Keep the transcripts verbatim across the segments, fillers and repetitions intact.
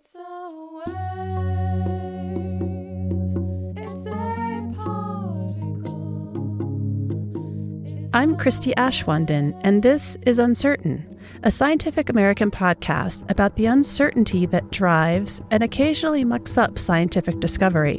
It's a wave. It's a particle. It's I'm Christy Ashwanden, and this is Uncertain, a Scientific American podcast about the uncertainty that drives and occasionally mucks up scientific discovery.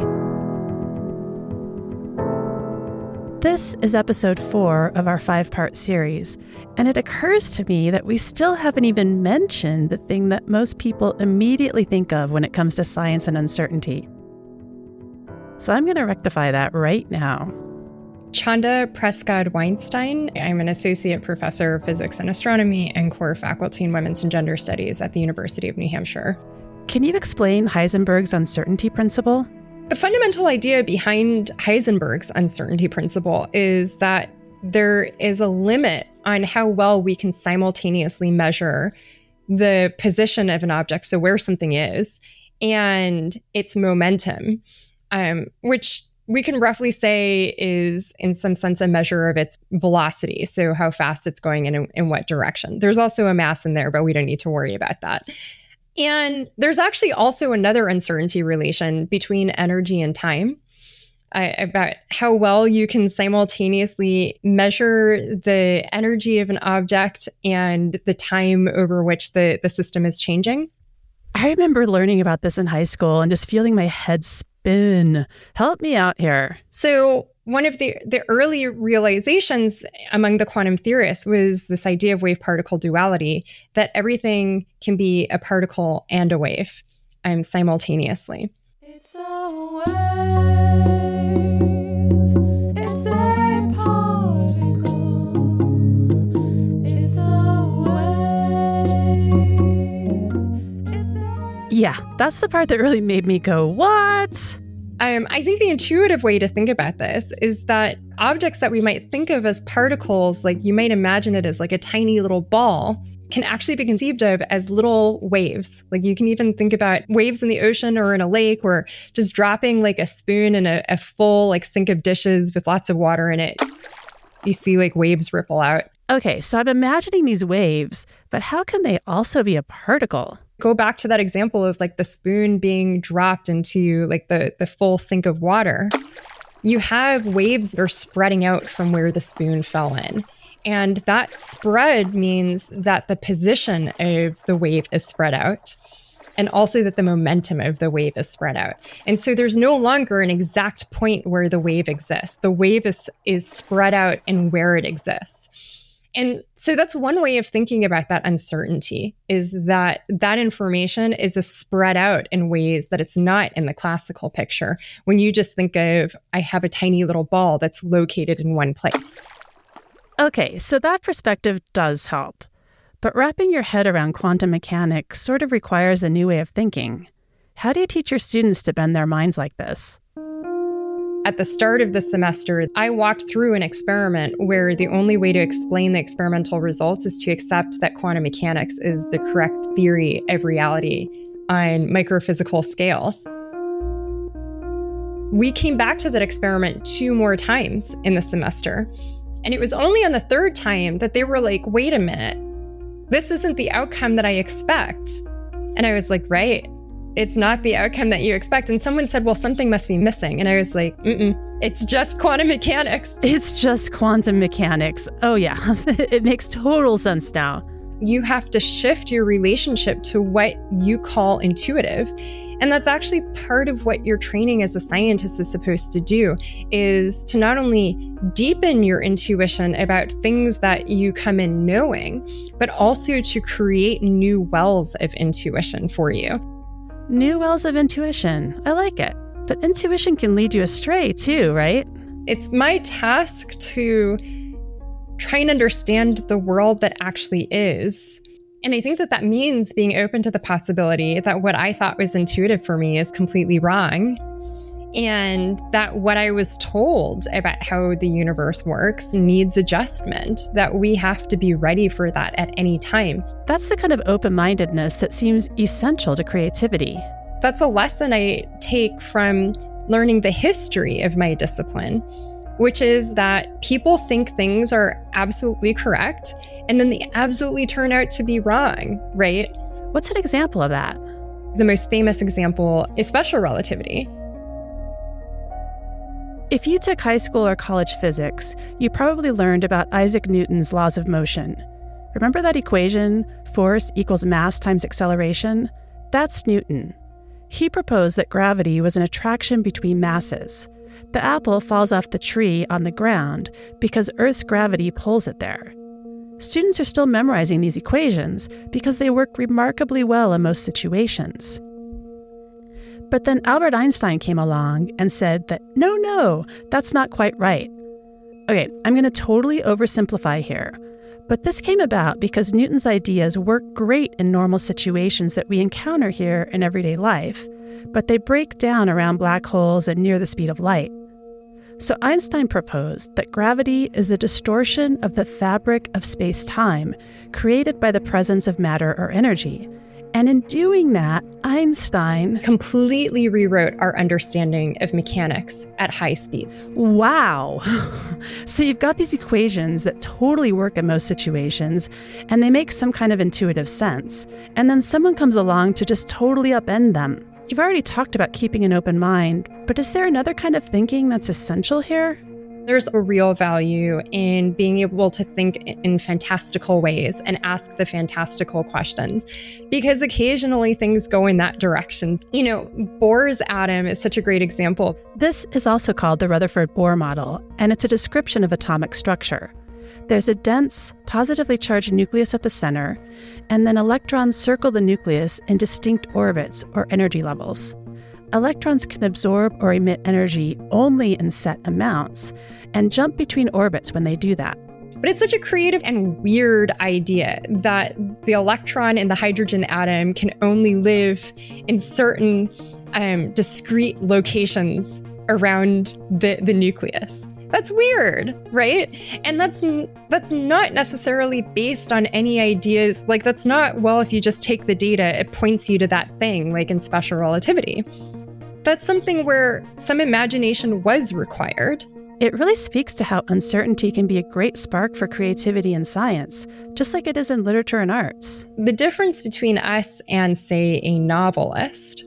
This is episode four of our five-part series, and it occurs to me that we still haven't even mentioned the thing that most people immediately think of when it comes to science and uncertainty. So I'm going to rectify that right now. Chanda Prescod-Weinstein. I'm an associate professor of physics and astronomy and core faculty in women's and gender studies at the University of New Hampshire. Can you explain Heisenberg's uncertainty principle? The fundamental idea behind Heisenberg's uncertainty principle is that there is a limit on how well we can simultaneously measure the position of an object, so where something is, and its momentum, um, which we can roughly say is, in some sense, a measure of its velocity, so how fast it's going and in, in what direction. There's also a mass in there, but we don't need to worry about that. And there's actually also another uncertainty relation between energy and time, uh, about how well you can simultaneously measure the energy of an object and the time over which the, the system is changing. I remember learning about this in high school and just feeling my head spin. Help me out here. So one of the, the early realizations among the quantum theorists was this idea of wave-particle duality, that everything can be a particle and a wave um, simultaneously. It's a wave. It's a particle. It's a wave. It's a... Yeah, that's the part that really made me go, what? Um, I think the intuitive way to think about this is that objects that we might think of as particles, like you might imagine it as like a tiny little ball, can actually be conceived of as little waves. Like you can even think about waves in the ocean or in a lake, or just dropping like a spoon in a, a full like sink of dishes with lots of water in it. You see like waves ripple out. Okay, so I'm imagining these waves, but how can they also be a particle? Go back to that example of like the spoon being dropped into like the, the full sink of water. You have waves that are spreading out from where the spoon fell in. And that spread means that the position of the wave is spread out, and also that the momentum of the wave is spread out. And so there's no longer an exact point where the wave exists. The wave is, is spread out in where it exists. And so that's one way of thinking about that uncertainty, is that that information is a spread out in ways that it's not in the classical picture. When you just think of, I have a tiny little ball that's located in one place. Okay, so that perspective does help. But wrapping your head around quantum mechanics sort of requires a new way of thinking. How do you teach your students to bend their minds like this? At the start of the semester, I walked through an experiment where the only way to explain the experimental results is to accept that quantum mechanics is the correct theory of reality on microphysical scales. We came back to that experiment two more times in the semester, and it was only on the third time that they were like, wait a minute, this isn't the outcome that I expect. And I was like, right. It's not the outcome that you expect. And someone said, well, something must be missing. And I was like, mm-mm, it's just quantum mechanics. It's just quantum mechanics. Oh, yeah. It makes total sense now. You have to shift your relationship to what you call intuitive. And that's actually part of what your training as a scientist is supposed to do, is to not only deepen your intuition about things that you come in knowing, but also to create new wells of intuition for you. New wells of intuition. I like it. But intuition can lead you astray too, right? It's my task to try and understand the world that actually is. And I think that that means being open to the possibility that what I thought was intuitive for me is completely wrong. And that what I was told about how the universe works needs adjustment, that we have to be ready for that at any time. That's the kind of open-mindedness that seems essential to creativity. That's a lesson I take from learning the history of my discipline, which is that people think things are absolutely correct, and then they absolutely turn out to be wrong, right? What's an example of that? The most famous example is special relativity. If you took high school or college physics, you probably learned about Isaac Newton's laws of motion. Remember that equation, force equals mass times acceleration? That's Newton. He proposed that gravity was an attraction between masses. The apple falls off the tree on the ground because Earth's gravity pulls it there. Students are still memorizing these equations because they work remarkably well in most situations. But then Albert Einstein came along and said that, no, no, that's not quite right. Okay, I'm going to totally oversimplify here. But this came about because Newton's ideas work great in normal situations that we encounter here in everyday life, but they break down around black holes and near the speed of light. So Einstein proposed that gravity is a distortion of the fabric of space-time created by the presence of matter or energy. And in doing that, Einstein completely rewrote our understanding of mechanics at high speeds. Wow. So you've got these equations that totally work in most situations, and they make some kind of intuitive sense. And then someone comes along to just totally upend them. You've already talked about keeping an open mind, but is there another kind of thinking that's essential here? There's a real value in being able to think in fantastical ways and ask the fantastical questions, because occasionally things go in that direction. You know, Bohr's atom is such a great example. This is also called the Rutherford-Bohr model, and it's a description of atomic structure. There's a dense, positively charged nucleus at the center, and then electrons circle the nucleus in distinct orbits or energy levels. Electrons can absorb or emit energy only in set amounts and jump between orbits when they do that. But it's such a creative and weird idea that the electron in the hydrogen atom can only live in certain um, discrete locations around the, the nucleus. That's weird, right? And that's that's not necessarily based on any ideas. Like, that's not, well, if you just take the data, it points you to that thing, like in special relativity. That's something where some imagination was required. It really speaks to how uncertainty can be a great spark for creativity in science, just like it is in literature and arts. The difference between us and, say, a novelist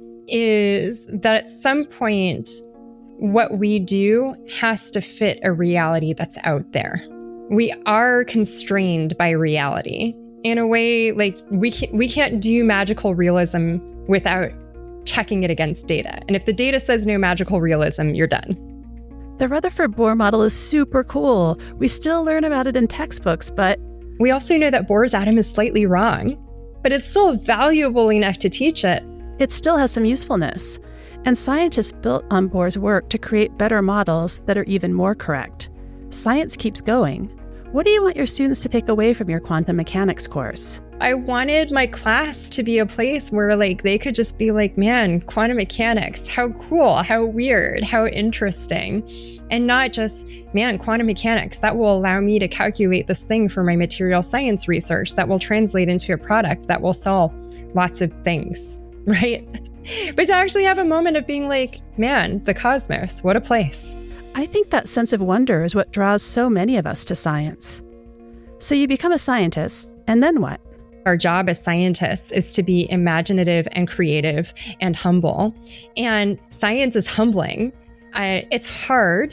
is that at some point, what we do has to fit a reality that's out there. We are constrained by reality in a way, like we can't, we can't do magical realism without checking it against data. And if the data says no magical realism, you're done. The Rutherford-Bohr model is super cool. We still learn about it in textbooks, but we also know that Bohr's atom is slightly wrong, but it's still valuable enough to teach it. It still has some usefulness. And scientists built on Bohr's work to create better models that are even more correct. Science keeps going. What do you want your students to take away from your quantum mechanics course? I wanted my class to be a place where, like, they could just be like, man, quantum mechanics, how cool, how weird, how interesting. And not just, man, quantum mechanics, that will allow me to calculate this thing for my material science research that will translate into a product that will sell lots of things, right? But to actually have a moment of being like, man, the cosmos, what a place. I think that sense of wonder is what draws so many of us to science. So you become a scientist, and then what? Our job as scientists is to be imaginative and creative and humble. And science is humbling. Uh, it's hard.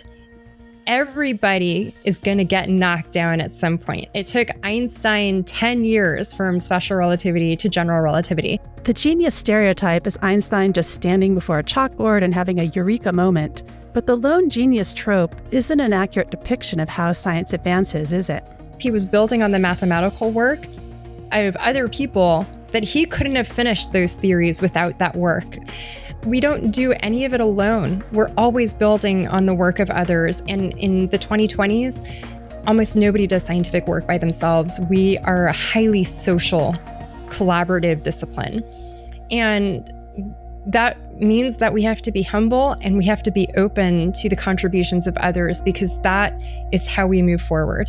Everybody is going to get knocked down at some point. It took Einstein ten years from special relativity to general relativity. The genius stereotype is Einstein just standing before a chalkboard and having a eureka moment. But the lone genius trope isn't an accurate depiction of how science advances, is it? He was building on the mathematical work of other people that he couldn't have finished those theories without that work. We don't do any of it alone. We're always building on the work of others. And in the twenty twenties, almost nobody does scientific work by themselves. We are a highly social, collaborative discipline. And that means that we have to be humble and we have to be open to the contributions of others, because that is how we move forward.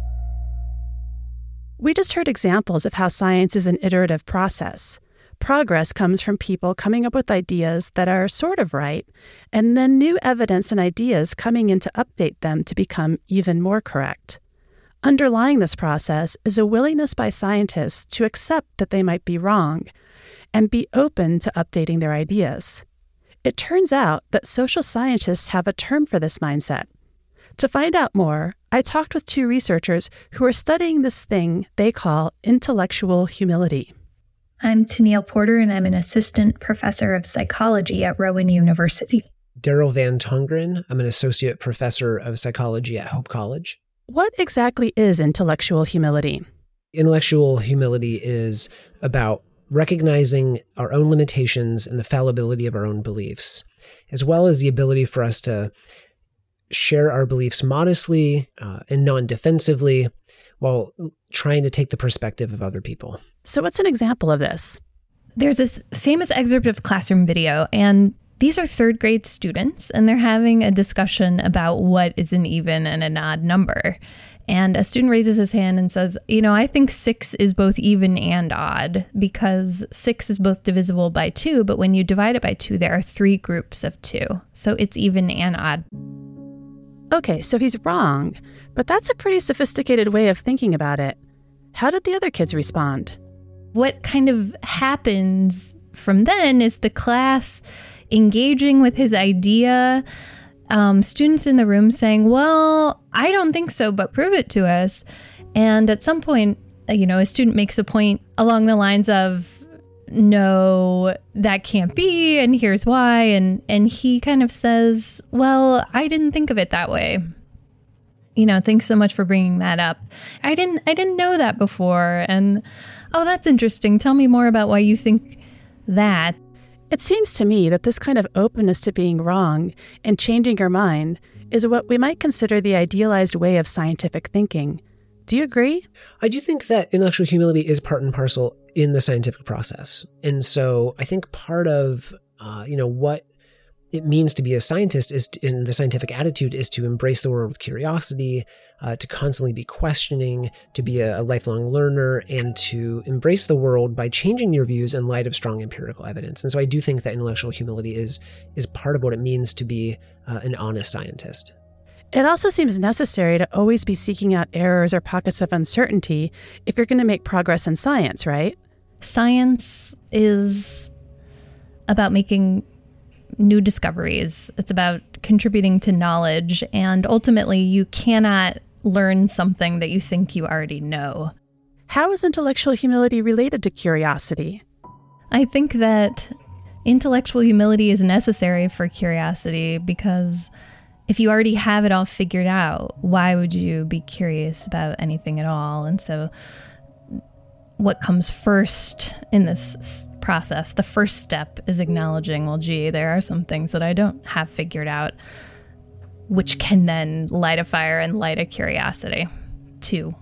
We just heard examples of how science is an iterative process. Progress comes from people coming up with ideas that are sort of right, and then new evidence and ideas coming in to update them to become even more correct. Underlying this process is a willingness by scientists to accept that they might be wrong. and be open to updating their ideas. It turns out that social scientists have a term for this mindset. To find out more, I talked with two researchers who are studying this thing they call intellectual humility. I'm Tennille Porter, and I'm an assistant professor of psychology at Rowan University. Daryl Van Tongeren. I'm an associate professor of psychology at Hope College. What exactly is intellectual humility? Intellectual humility is about recognizing our own limitations and the fallibility of our own beliefs, as well as the ability for us to share our beliefs modestly uh, and non-defensively while trying to take the perspective of other people. So what's an example of this? There's this famous excerpt of classroom video, and these are third grade students, and they're having a discussion about what is an even and an odd number. And a student raises his hand and says, you know, I think six is both even and odd because six is both divisible by two, but when you divide it by two, there are three groups of two. So it's even and odd. Okay, so he's wrong, but that's a pretty sophisticated way of thinking about it. How did the other kids respond? What kind of happens from then is the class engaging with his idea, um, students in the room saying, well, I don't think so, but prove it to us. And at some point, you know, a student makes a point along the lines of, no, that can't be, and here's why. And, and he kind of says, well, I didn't think of it that way. You know, thanks so much for bringing that up. I didn't, I didn't know that before. And, oh, that's interesting. Tell me more about why you think that. It seems to me that this kind of openness to being wrong and changing your mind is what we might consider the idealized way of scientific thinking. Do you agree? I do think that intellectual humility is part and parcel in the scientific process. And so I think part of, uh, you know, what it means to be a scientist is to, in the scientific attitude is to embrace the world with curiosity, uh, to constantly be questioning, to be a, a lifelong learner, and to embrace the world by changing your views in light of strong empirical evidence. And so I do think that intellectual humility is is part of what it means to be uh, an honest scientist. It also seems necessary to always be seeking out errors or pockets of uncertainty if you're going to make progress in science, right? Science is about making new discoveries. It's about contributing to knowledge. And ultimately, you cannot learn something that you think you already know. How is intellectual humility related to curiosity? I think that intellectual humility is necessary for curiosity because if you already have it all figured out, why would you be curious about anything at all? And so what comes first in this process, the first step is acknowledging, well, gee, there are some things that I don't have figured out, which can then light a fire and light a curiosity to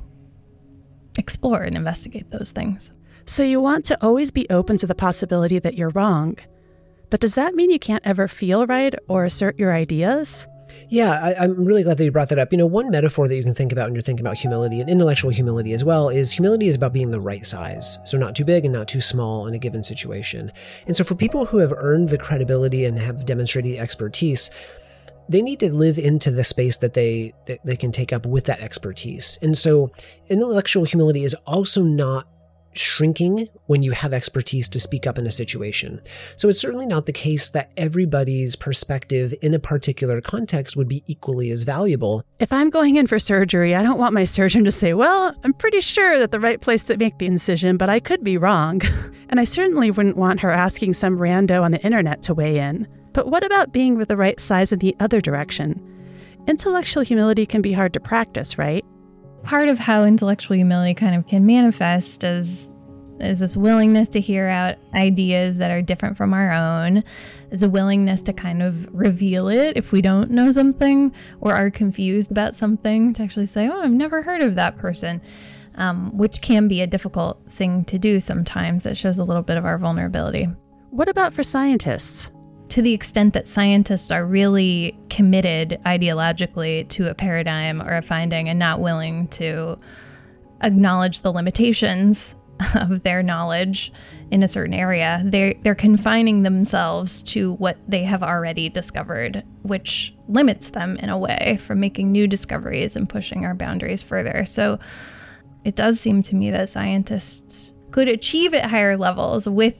explore and investigate those things. So you want to always be open to the possibility that you're wrong. But does that mean you can't ever feel right or assert your ideas? Yeah, I, I'm really glad that you brought that up. You know, one metaphor that you can think about when you're thinking about humility and intellectual humility as well is humility is about being the right size. So not too big and not too small in a given situation. And so for people who have earned the credibility and have demonstrated expertise, they need to live into the space that they that they can take up with that expertise. And so intellectual humility is also not shrinking when you have expertise to speak up in a situation. So it's certainly not the case that everybody's perspective in a particular context would be equally as valuable. If I'm going in for surgery, I don't want my surgeon to say, well, I'm pretty sure that the right place to make the incision, but I could be wrong. And I certainly wouldn't want her asking some rando on the internet to weigh in. But what about being with the right size in the other direction? Intellectual humility can be hard to practice, right? Part of how intellectual humility kind of can manifest is, is this willingness to hear out ideas that are different from our own, the willingness to kind of reveal it if we don't know something or are confused about something, to actually say, oh, I've never heard of that person, um, which can be a difficult thing to do sometimes. It shows a little bit of our vulnerability. What about for scientists? To the extent that scientists are really committed ideologically to a paradigm or a finding and not willing to acknowledge the limitations of their knowledge in a certain area, they're, they're confining themselves to what they have already discovered, which limits them in a way from making new discoveries and pushing our boundaries further. So it does seem to me that scientists could achieve at higher levels with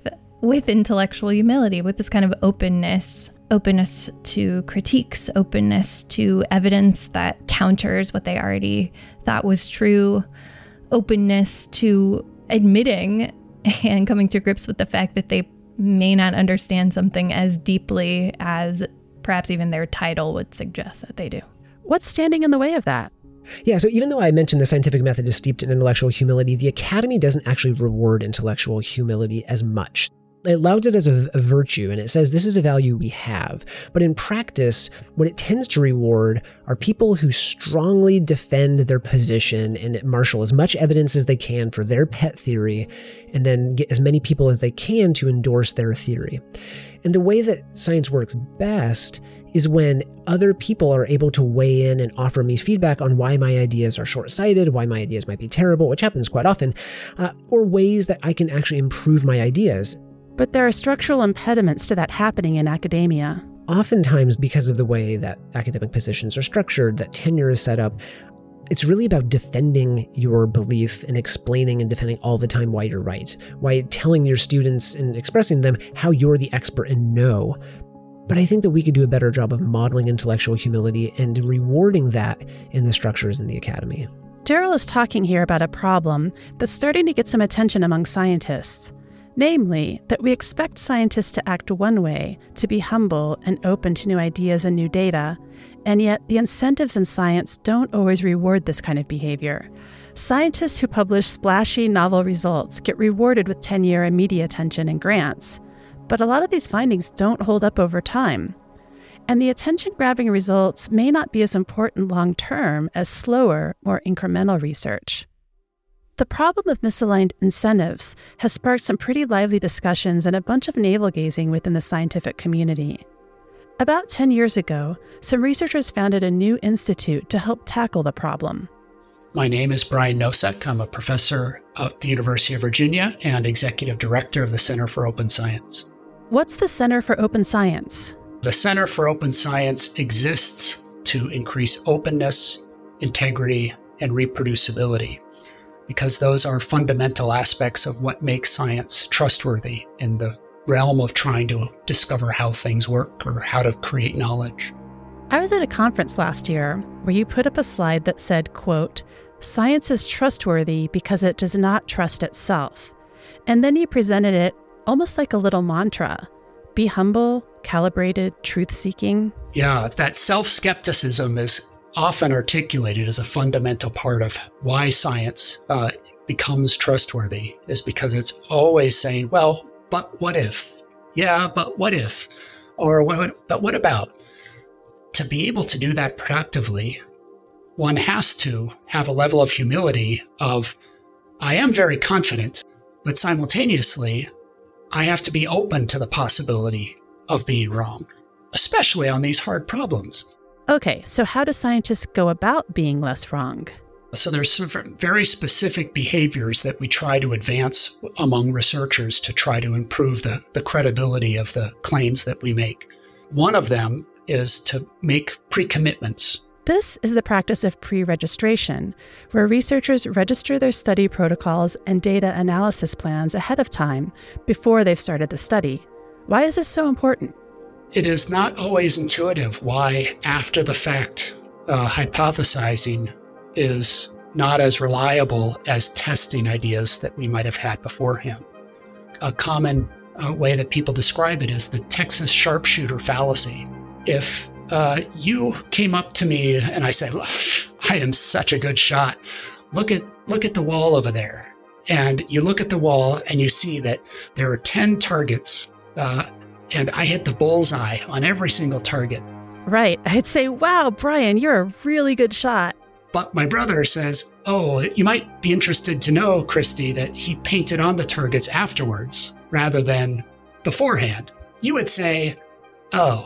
with intellectual humility, with this kind of openness, openness to critiques, openness to evidence that counters what they already thought was true, openness to admitting and coming to grips with the fact that they may not understand something as deeply as perhaps even their title would suggest that they do. What's standing in the way of that? Yeah, so even though I mentioned the scientific method is steeped in intellectual humility, the academy doesn't actually reward intellectual humility as much. It lauds it as a, a virtue, and it says this is a value we have. But in practice, what it tends to reward are people who strongly defend their position and marshal as much evidence as they can for their pet theory, and then get as many people as they can to endorse their theory. And the way that science works best is when other people are able to weigh in and offer me feedback on why my ideas are short-sighted, why my ideas might be terrible, which happens quite often, uh, or ways that I can actually improve my ideas. But there are structural impediments to that happening in academia. Oftentimes, because of the way that academic positions are structured, that tenure is set up, it's really about defending your belief and explaining and defending all the time why you're right, why telling your students and expressing to them how you're the expert and know. But I think that we could do a better job of modeling intellectual humility and rewarding that in the structures in the academy. Daryl is talking here about a problem that's starting to get some attention among scientists. Namely, that we expect scientists to act one way, to be humble and open to new ideas and new data, and yet the incentives in science don't always reward this kind of behavior. Scientists who publish splashy, novel results get rewarded with tenure and media attention and grants, but a lot of these findings don't hold up over time. And the attention-grabbing results may not be as important long-term as slower, more incremental research. The problem of misaligned incentives has sparked some pretty lively discussions and a bunch of navel-gazing within the scientific community. About ten years ago, some researchers founded a new institute to help tackle the problem. My name is Brian Nosek. I'm a professor at the University of Virginia and executive director of the Center for Open Science. What's the Center for Open Science? The Center for Open Science exists to increase openness, integrity, and reproducibility, because those are fundamental aspects of what makes science trustworthy in the realm of trying to discover how things work or how to create knowledge. I was at a conference last year where you put up a slide that said, quote, "Science is trustworthy because it does not trust itself." And then you presented it almost like a little mantra. Be humble, calibrated, truth-seeking. Yeah, that self-skepticism is often articulated as a fundamental part of why science uh, becomes trustworthy, is because it's always saying, well, but what if? Yeah, but what if? Or what, but what about? To be able to do that productively, one has to have a level of humility of, I am very confident, but simultaneously, I have to be open to the possibility of being wrong, especially on these hard problems. Okay, so how do scientists go about being less wrong? So there's some very specific behaviors that we try to advance among researchers to try to improve the, the credibility of the claims that we make. One of them is to make pre-commitments. This is the practice of pre-registration, where researchers register their study protocols and data analysis plans ahead of time before they've started the study. Why is this so important? It is not always intuitive why after the fact uh, hypothesizing is not as reliable as testing ideas that we might have had beforehand. A common uh, way that people describe it is the Texas sharpshooter fallacy. If uh, you came up to me and I said, I am such a good shot, look at look at the wall over there. And you look at the wall and you see that there are ten targets uh, and I hit the bullseye on every single target. Right. I'd say, wow, Brian, you're a really good shot. But my brother says, oh, you might be interested to know, Christy, that he painted on the targets afterwards rather than beforehand. You would say, oh,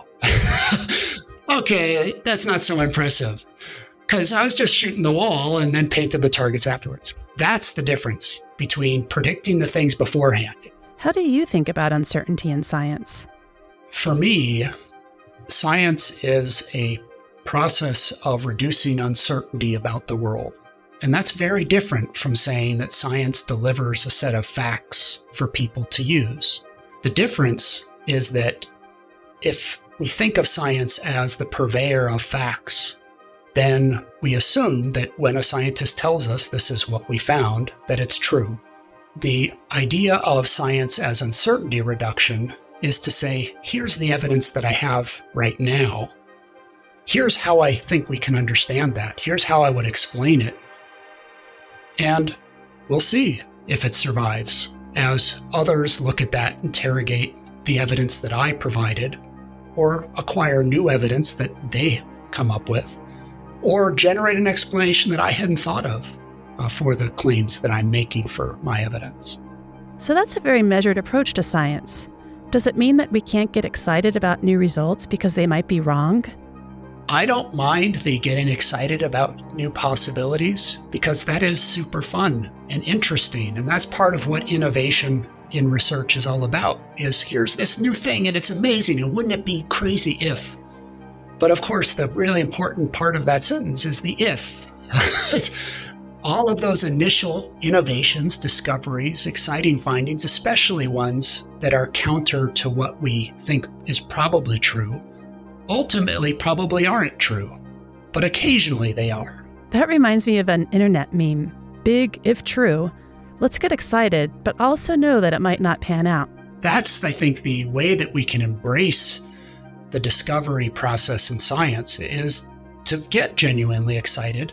okay, that's not so impressive because I was just shooting the wall and then painted the targets afterwards. That's the difference between predicting the things beforehand. How do you think about uncertainty in science? For me, science is a process of reducing uncertainty about the world. And that's very different from saying that science delivers a set of facts for people to use. The difference is that if we think of science as the purveyor of facts, then we assume that when a scientist tells us this is what we found, that it's true. The idea of science as uncertainty reduction is to say, here's the evidence that I have right now. Here's how I think we can understand that. Here's how I would explain it. And we'll see if it survives as others look at that, interrogate the evidence that I provided, or acquire new evidence that they come up with, or generate an explanation that I hadn't thought of uh, for the claims that I'm making for my evidence. So that's a very measured approach to science. Does it mean that we can't get excited about new results because they might be wrong? I don't mind the getting excited about new possibilities because that is super fun and interesting. And that's part of what innovation in research is all about, is here's this new thing and it's amazing. And wouldn't it be crazy if? But of course, the really important part of that sentence is the if. It's all of those initial innovations, discoveries, exciting findings, especially ones that are counter to what we think is probably true, ultimately probably aren't true, but occasionally they are. That reminds me of an internet meme. Big if true. Let's get excited, but also know that it might not pan out. That's, I think, the way that we can embrace the discovery process in science, is to get genuinely excited,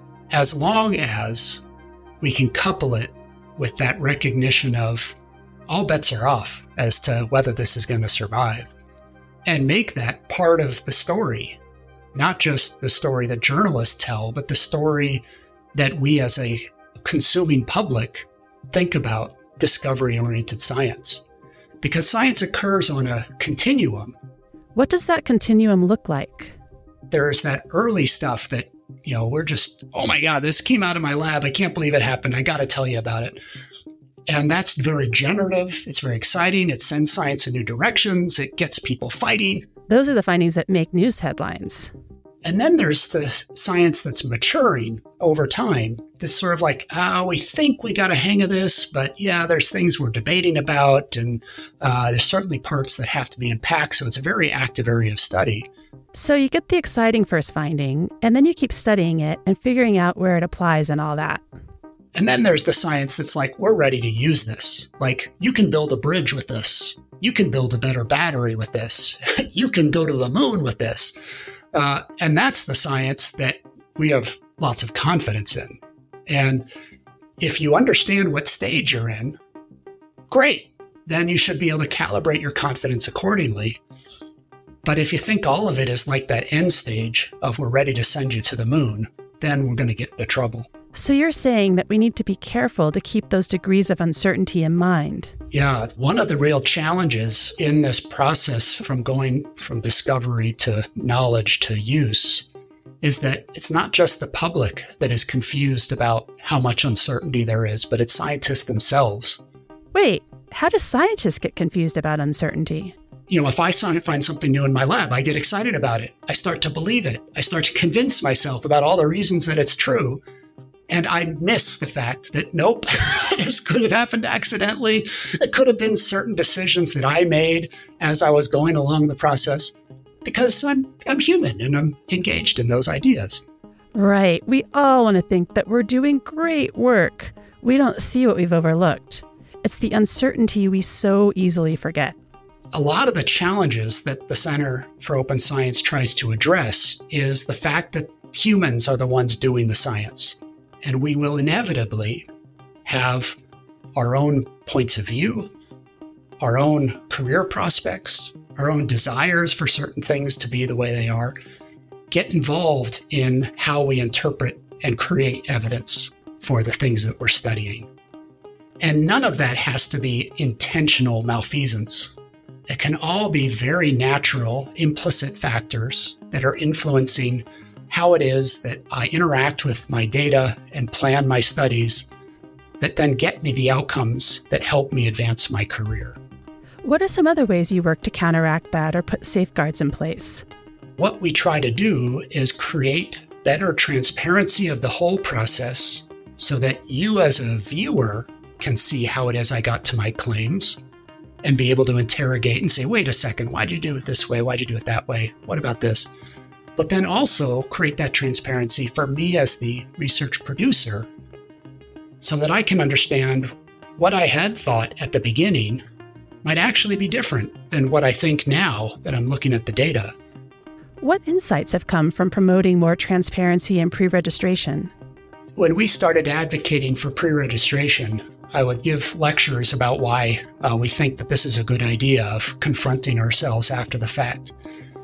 as long as we can couple it with that recognition of all bets are off as to whether this is going to survive, and make that part of the story, not just the story that journalists tell, but the story that we as a consuming public think about discovery-oriented science. Because science occurs on a continuum. What does that continuum look like? There's that early stuff that, you know, we're just, oh my God, this came out of my lab. I can't believe it happened. I got to tell you about it. And that's very generative. It's very exciting. It sends science in new directions. It gets people fighting. Those are the findings that make news headlines. And then there's the science that's maturing over time. This sort of like, oh, we think we got a hang of this, but yeah, there's things we're debating about. And uh, there's certainly parts that have to be unpacked. So it's a very active area of study. So you get the exciting first finding, and then you keep studying it and figuring out where it applies and all that. And then there's the science that's like, we're ready to use this. Like, you can build a bridge with this. You can build a better battery with this. You can go to the moon with this. Uh, and that's the science that we have lots of confidence in. And if you understand what stage you're in, great. Then you should be able to calibrate your confidence accordingly. But if you think all of it is like that end stage of we're ready to send you to the moon, then we're going to get into trouble. So you're saying that we need to be careful to keep those degrees of uncertainty in mind. Yeah, one of the real challenges in this process from going from discovery to knowledge to use is that it's not just the public that is confused about how much uncertainty there is, but it's scientists themselves. Wait, how do scientists get confused about uncertainty? You know, if I find something new in my lab, I get excited about it. I start to believe it. I start to convince myself about all the reasons that it's true. And I miss the fact that, nope, this could have happened accidentally. It could have been certain decisions that I made as I was going along the process, because I'm I'm human and I'm engaged in those ideas. Right. We all want to think that we're doing great work. We don't see what we've overlooked. It's the uncertainty we so easily forget. A lot of the challenges that the Center for Open Science tries to address is the fact that humans are the ones doing the science. And we will inevitably have our own points of view, our own career prospects, our own desires for certain things to be the way they are, get involved in how we interpret and create evidence for the things that we're studying. And none of that has to be intentional malfeasance. It can all be very natural, implicit factors that are influencing how it is that I interact with my data and plan my studies that then get me the outcomes that help me advance my career. What are some other ways you work to counteract that or put safeguards in place? What we try to do is create better transparency of the whole process so that you as a viewer can see how it is I got to my claims, and be able to interrogate and say, wait a second, why'd you do it this way? Why'd you do it that way? What about this? But then also create that transparency for me as the research producer so that I can understand what I had thought at the beginning might actually be different than what I think now that I'm looking at the data. What insights have come from promoting more transparency and pre-registration? When we started advocating for pre-registration, I would give lectures about why uh, we think that this is a good idea of confronting ourselves after the fact.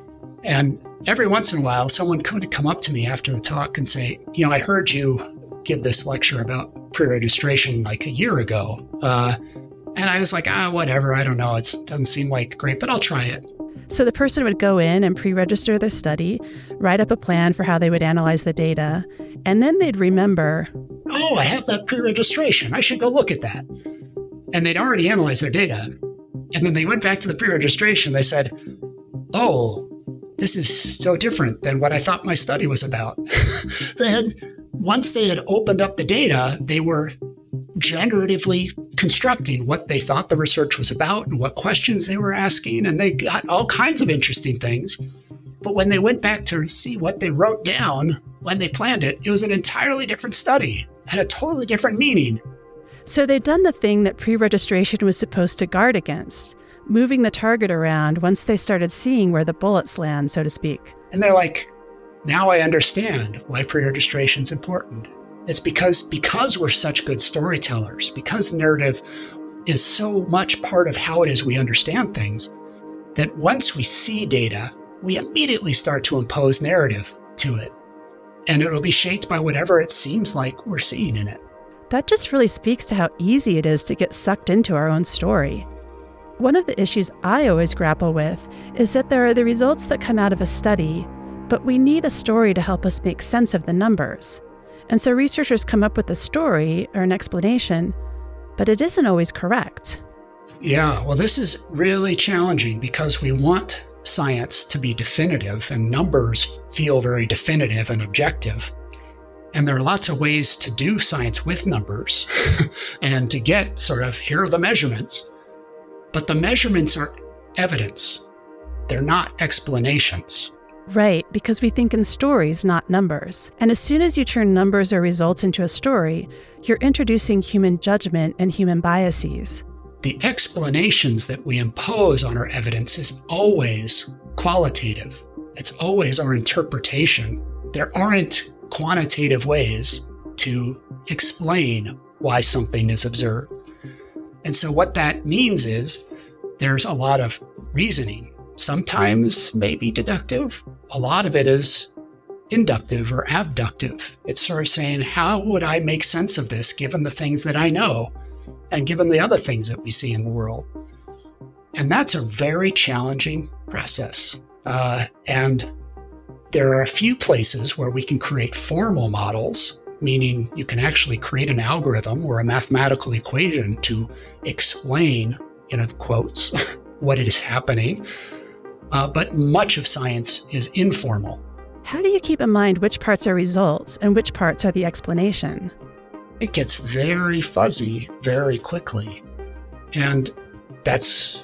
And every once in a while, someone could come up to me after the talk and say, you know, I heard you give this lecture about pre-registration like a year ago. Uh, and I was like, ah, whatever. I don't know. It doesn't seem like great, but I'll try it. So the person would go in and pre-register their study, write up a plan for how they would analyze the data, and then they'd remember, oh, I have that pre-registration. I should go look at that. And they'd already analyzed their data. And then they went back to the pre-registration. They said, oh, this is so different than what I thought my study was about. They had, once they had opened up the data, they were generatively constructing what they thought the research was about and what questions they were asking. And they got all kinds of interesting things. But when they went back to see what they wrote down when they planned it, it was an entirely different study, had a totally different meaning. So they'd done the thing that pre-registration was supposed to guard against, moving the target around once they started seeing where the bullets land, so to speak. And they're like, now I understand why pre-registration is important. It's because, because we're such good storytellers, because narrative is so much part of how it is we understand things, that once we see data, we immediately start to impose narrative to it. And it'll be shaped by whatever it seems like we're seeing in it. That just really speaks to how easy it is to get sucked into our own story. One of the issues I always grapple with is that there are the results that come out of a study, but we need a story to help us make sense of the numbers. And so researchers come up with a story or an explanation, but it isn't always correct. Yeah, well, this is really challenging because we want science to be definitive, and numbers feel very definitive and objective. And there are lots of ways to do science with numbers and to get sort of, here are the measurements. But the measurements are evidence. They're not explanations. Right, because we think in stories, not numbers. And as soon as you turn numbers or results into a story, you're introducing human judgment and human biases. The explanations that we impose on our evidence is always qualitative. It's always our interpretation. There aren't quantitative ways to explain why something is observed. And so what that means is there's a lot of reasoning. Sometimes maybe deductive. A lot of it is inductive or abductive. It's sort of saying, how would I make sense of this given the things that I know and given the other things that we see in the world? And that's a very challenging process. Uh, and there are a few places where we can create formal models, meaning you can actually create an algorithm or a mathematical equation to explain, in quotes, what is happening. Uh, but much of science is informal. How do you keep in mind which parts are results and which parts are the explanation? It gets very fuzzy very quickly. And that's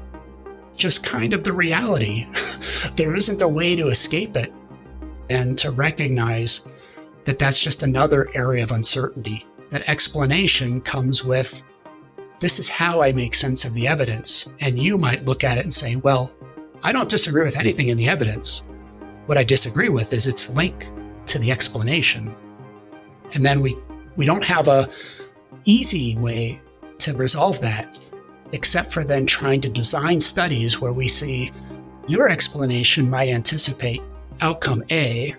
just kind of the reality. There isn't a way to escape it and to recognize that that's just another area of uncertainty. That explanation comes with, this is how I make sense of the evidence. And you might look at it and say, well, I don't disagree with anything in the evidence. What I disagree with is its link to the explanation. And then we, we don't have a easy way to resolve that, except for then trying to design studies where we see your explanation might anticipate outcome A,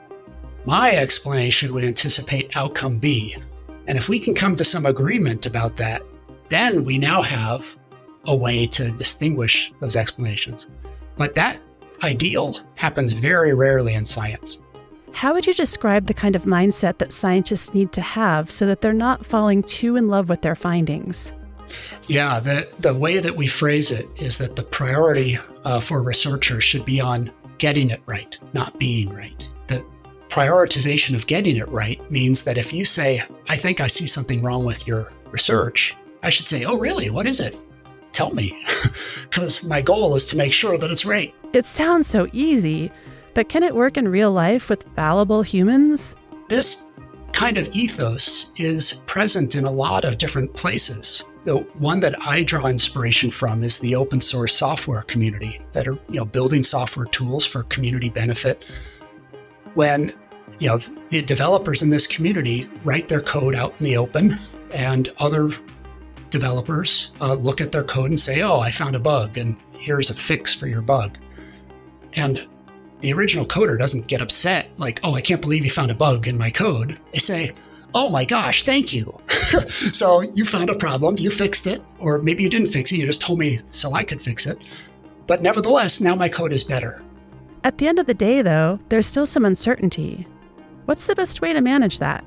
my explanation would anticipate outcome B. And if we can come to some agreement about that, then we now have a way to distinguish those explanations. But that ideal happens very rarely in science. How would you describe the kind of mindset that scientists need to have so that they're not falling too in love with their findings? Yeah, the, the way that we phrase it is that the priority uh, for researchers should be on getting it right, not being right. The prioritization of getting it right means that if you say, I think I see something wrong with your research, I should say, oh, really? What is it? tell me, because my goal is to make sure that it's right. It sounds so easy, but can it work in real life with fallible humans? This kind of ethos is present in a lot of different places. The one that I draw inspiration from is the open source software community that are, you know, building software tools for community benefit. When, you know, the developers in this community write their code out in the open, and other developers uh, look at their code and say, oh, I found a bug, and here's a fix for your bug. And the original coder doesn't get upset like, oh, I can't believe you found a bug in my code. They say, oh my gosh, thank you. So you found a problem, you fixed it, or maybe you didn't fix it, you just told me so I could fix it. But nevertheless, now my code is better. At the end of the day, though, there's still some uncertainty. What's the best way to manage that?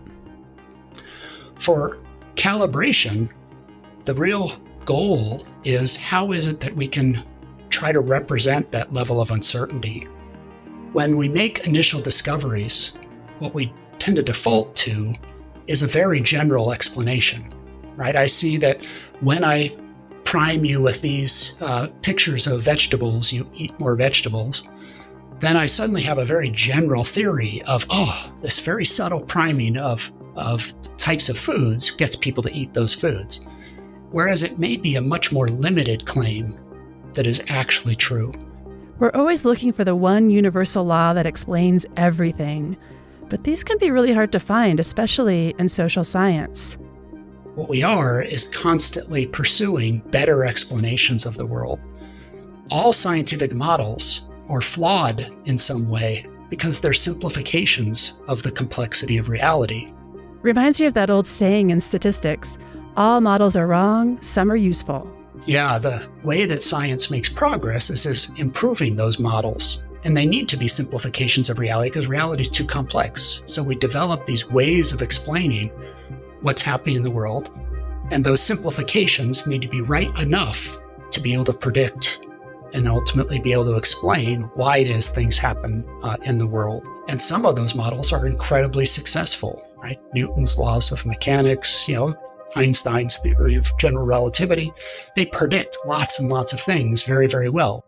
For calibration, the real goal is how is it that we can try to represent that level of uncertainty? When we make initial discoveries, what we tend to default to is a very general explanation, right? I see that when I prime you with these uh, pictures of vegetables, you eat more vegetables. Then I suddenly have a very general theory of, oh, this very subtle priming of, of types of foods gets people to eat those foods. Whereas it may be a much more limited claim that is actually true. We're always looking for the one universal law that explains everything. But these can be really hard to find, especially in social science. What we are is constantly pursuing better explanations of the world. All scientific models are flawed in some way because they're simplifications of the complexity of reality. Reminds me of that old saying in statistics, all models are wrong, some are useful. Yeah, the way that science makes progress is, is improving those models. And they need to be simplifications of reality because reality is too complex. So we develop these ways of explaining what's happening in the world. And those simplifications need to be right enough to be able to predict and ultimately be able to explain why it is things happen uh, in the world. And some of those models are incredibly successful, right? Newton's laws of mechanics, you know, Einstein's theory of general relativity, they predict lots and lots of things very, very well.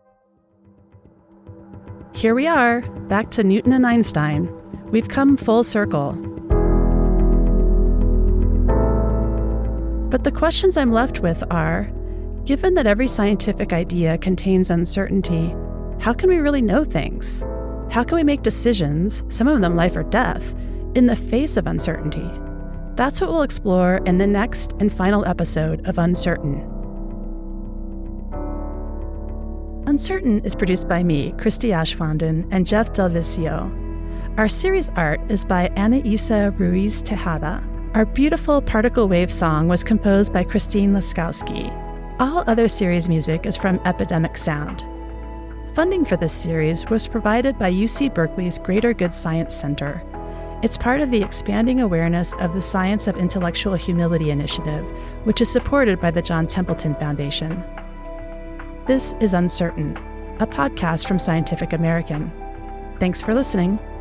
Here we are, back to Newton and Einstein. We've come full circle. But the questions I'm left with are, given that every scientific idea contains uncertainty, how can we really know things? How can we make decisions, some of them life or death, in the face of uncertainty? That's what we'll explore in the next and final episode of Uncertain. Uncertain is produced by me, Christy Ashfondon, and Jeff Del Vicio. Our series art is by Anaisa Ruiz Tejada. Our beautiful particle wave song was composed by Christine Laskowski. All other series music is from Epidemic Sound. Funding for this series was provided by U C Berkeley's Greater Good Science Center. It's part of the Expanding Awareness of the Science of Intellectual Humility initiative, which is supported by the John Templeton Foundation. This is Uncertain, a podcast from Scientific American. Thanks for listening.